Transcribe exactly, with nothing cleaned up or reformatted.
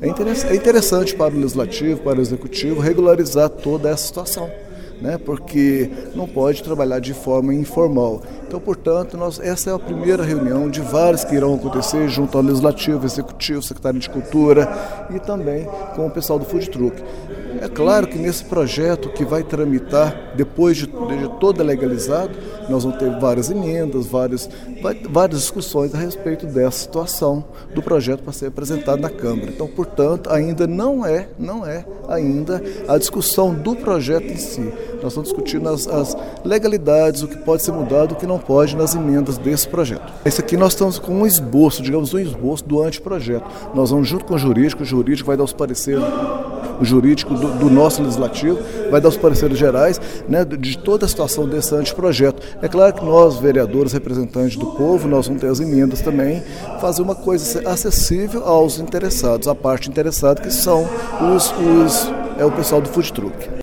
É interessante, é interessante para o Legislativo, para o Executivo, regularizar toda essa situação, né? Porque não pode trabalhar de forma informal. Então, portanto, nós, essa é a primeira reunião de várias que irão acontecer junto ao Legislativo, Executivo, Secretaria de Cultura e também com o pessoal do Food Truck. É claro que nesse projeto que vai tramitar, depois de, de todo legalizado, nós vamos ter várias emendas, várias, várias discussões a respeito dessa situação do projeto para ser apresentado na Câmara. Então, portanto, ainda não é, não é ainda a discussão do projeto em si. Nós estamos discutindo as, as legalidades, o que pode ser mudado, o que não pode nas emendas desse projeto. Esse aqui nós estamos com um esboço, digamos, um esboço do anteprojeto. Nós vamos junto com o jurídico, o jurídico vai dar os pareceres, o jurídico do, do nosso legislativo, vai dar os pareceres gerais, né, de toda a situação desse anteprojeto. É claro que nós, vereadores, representantes do povo, nós vamos ter as emendas também, fazer uma coisa acessível aos interessados, a parte interessada, que são os, os, é o pessoal do Food Truck.